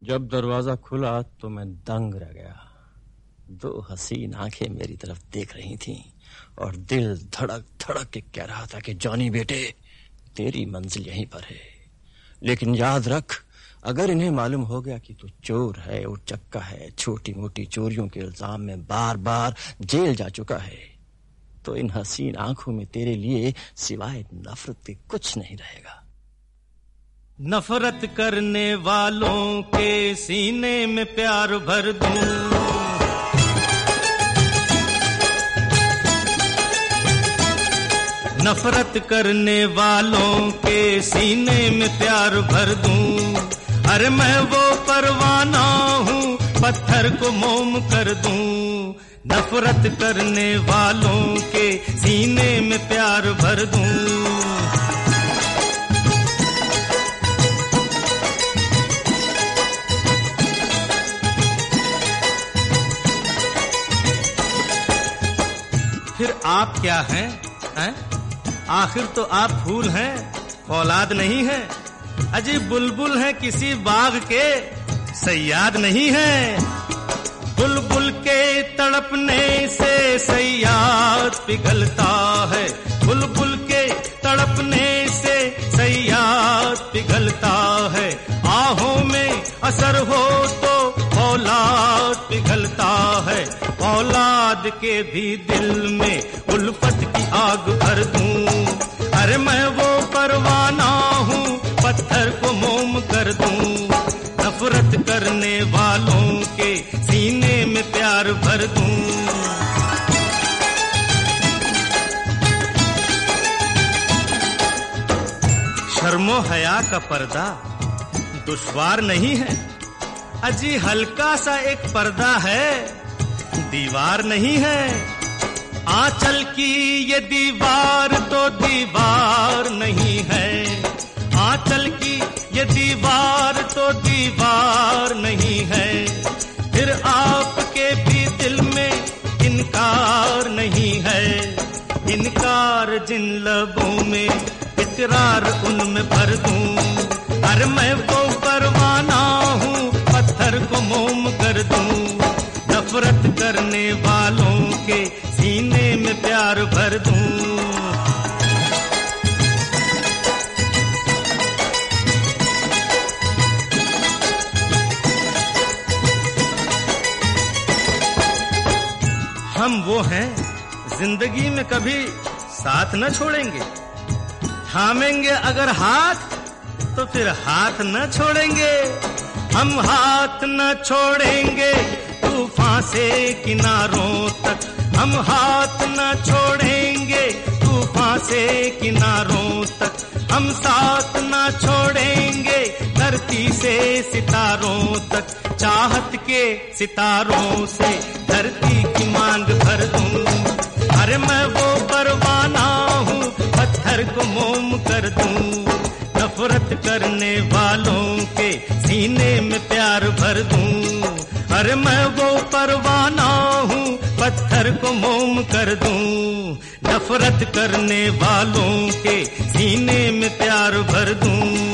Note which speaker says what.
Speaker 1: जब दरवाजा खुला तो मैं दंग रह गया। दो हसीन आंखें मेरी तरफ देख रही थीं और दिल धड़क धड़क के कह रहा था कि जॉनी बेटे, तेरी मंजिल यहीं पर है। लेकिन याद रख, अगर इन्हें मालूम हो गया कि तू चोर है, उचक्का है, छोटी मोटी चोरियों के इल्जाम में बार बार जेल जा चुका है, तो इन हसीन आंखों में तेरे लिए सिवाय नफरत के कुछ नहीं रहेगा।
Speaker 2: नफरत करने वालों के सीने में प्यार भर दूं, नफरत करने वालों के सीने में प्यार भर दूं। अरे मैं वो परवाना हूँ, पत्थर को मोम कर दूं। नफरत करने वालों के सीने में प्यार भर दूं। फिर आप क्या हैं? आखिर तो आप फूल हैं, औलाद नहीं है। अजी बुलबुल है किसी बाग के, सयाद नहीं है। बुलबुल के तड़पने से सयाद पिघलता है, बुलबुल के तड़पने से सयाद पिघलता है। आहों में असर हो तो औलाद पिघलता है। औलाद के भी दिल में उल्फत की आग भर दूं। अरे मैं वो परवाना हूँ, पत्थर को मोम कर दूं। नफरत करने वालों के सीने में प्यार भर दूं। शर्मो हया का पर्दा दुश्वार नहीं है। अजी हल्का सा एक पर्दा है, दीवार नहीं है। आंचल की ये दीवार तो दीवार नहीं है। आंचल की ये दीवार तो दीवार नहीं है। फिर आपके भी दिल में इनकार नहीं है। इनकार जिन लबों में, इकरार उनमें भर दूं। अरे मैं वो परवाना हूँ, पत्थर को मोम कर दूं। नफरत करने वालों के सीने में प्यार भर दूं। हम वो हैं, जिंदगी में कभी साथ न छोड़ेंगे। थामेंगे अगर हाथ तो फिर हाथ न छोड़ेंगे। हम हाथ न छोड़ेंगे तूफान से किनारों तक। हम हाथ न छोड़ेंगे तूफान से किनारों तक। हम साथ न छोड़ेंगे धरती से सितारों तक। चाहत के सितारों से धरती की मांग भर दूं। अरे मैं वो परवाना हूँ, पत्थर को मोम कर दूं। नफरत करने वालों के सीने में प्यार भर दूं। अरे मैं वो परवाना हूँ, पत्थर को मोम कर दूं। नफरत करने वालों के सीने में प्यार भर दूं।